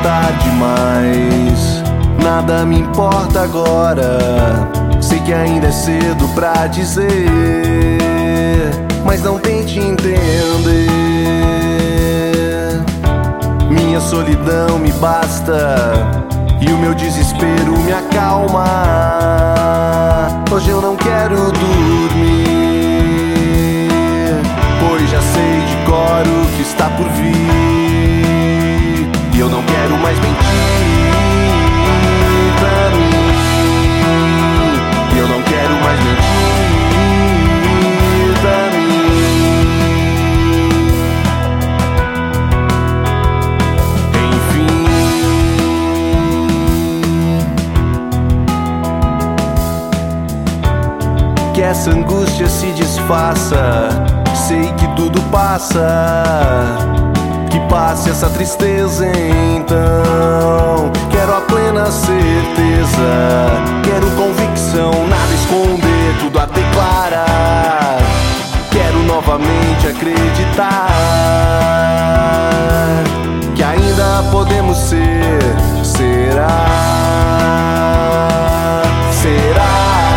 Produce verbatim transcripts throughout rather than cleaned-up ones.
tarde mais. Nada me importa agora, sei que ainda é cedo pra dizer, mas não tente entender. Minha solidão me basta e o meu desespero me acalma. Hoje eu não quero dormir, pois já sei de cor o que está por vir. E eu não quero mais mentir pra mim, e eu não quero mais mentir pra mim. Enfim, que essa angústia se desfaça, sei que tudo passa, que passe essa tristeza então. Quero a plena certeza, quero convicção, nada esconder, tudo a declarar. Quero novamente acreditar que ainda podemos ser. Será? Será?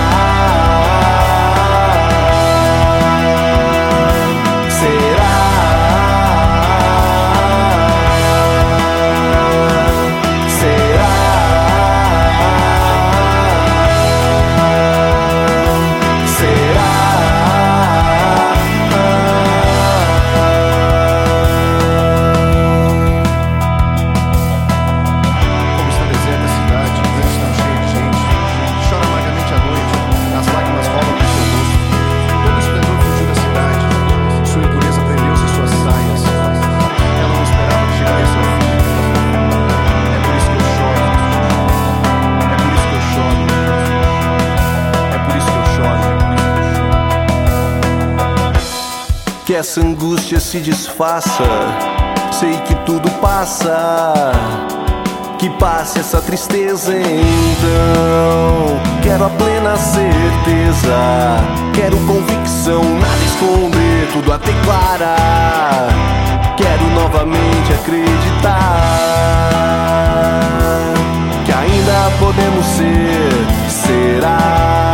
Que essa angústia se desfaça, sei que tudo passa, que passe essa tristeza então. Quero a plena certeza, quero convicção, nada esconder, tudo a declarar. Quero novamente acreditar que ainda podemos ser. Será?